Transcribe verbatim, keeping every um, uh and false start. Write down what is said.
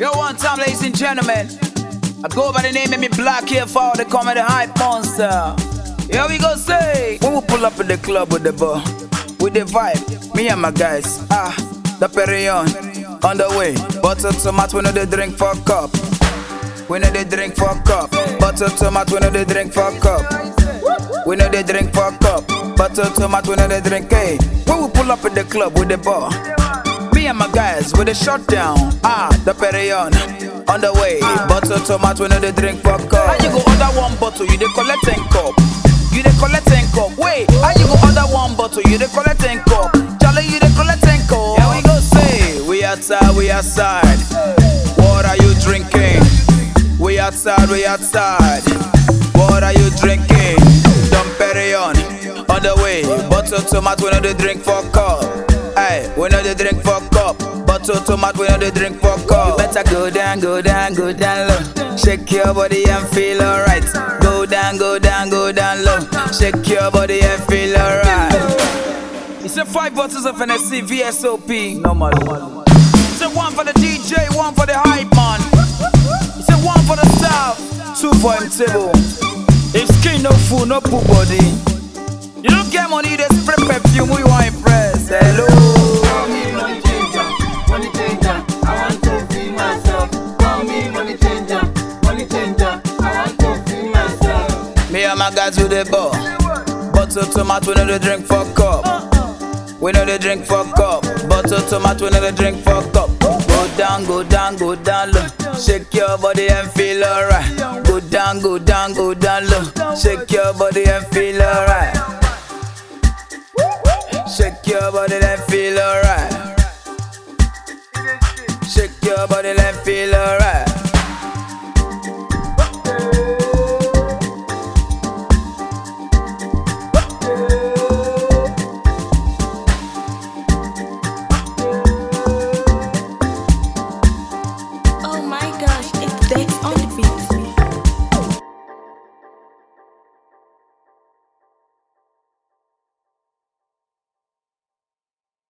Yo, one time, ladies and gentlemen, I go by the name of me Black here for the comedy hype monster. Here we go, say, when we pull up in the club with the bar, with the vibe, me and my guys, ah, the Perrion, on the way. Bottle tomato, we know they drink for a cup. We know they drink for a cup. Bottle tomato, we know they drink for a cup. We know they drink for a cup. Bottle tomato, we know they drink, hey. When we pull up in the club with the bar, me and my guys with a shutdown, ah, the Perrion, on the way. Bottle tomato, we know they drink for a cup. How you go order one bottle, you dey collect ten cup. You dey collect ten cup. Wait, how you go order one bottle, you dey collect ten cup. Charlie, you dey collect ten cup. Here we go, say, we outside, we outside. What are you drinking? We outside, we outside. What are you drinking? Dom Perrion, on the way. Bottle tomato, we know they drink for a cup. Hey, we know they drink for a cup. Bottle tomato, we know they drink for a cup. You better go down, go down, go down low. Shake your body and feel alright. Go down, go down, go down low. Shake your body and feel alright. It's a five bottles of N S C V S O P. Normal, normal. It's a one for the D J, one for the hype man. It's a one for the staff, two for him table. If skin no food, no poop body. You don't get money, they spray perfume, we want impress. Hello. Call me money changer, money changer. I want to free myself. Call me money changer, money changer. I want to free myself. Me and my guys with the bar. Bottle tomato, we know they drink for a cup. We know they drink for a cup. Bottle tomato, we know they drink for a cup. Go down, go down, go down low. Shake your body and feel alright. Go down, go down, go down low. Shake your body and feel alright. Shake your body and feel alright. Shake your body and feel alright.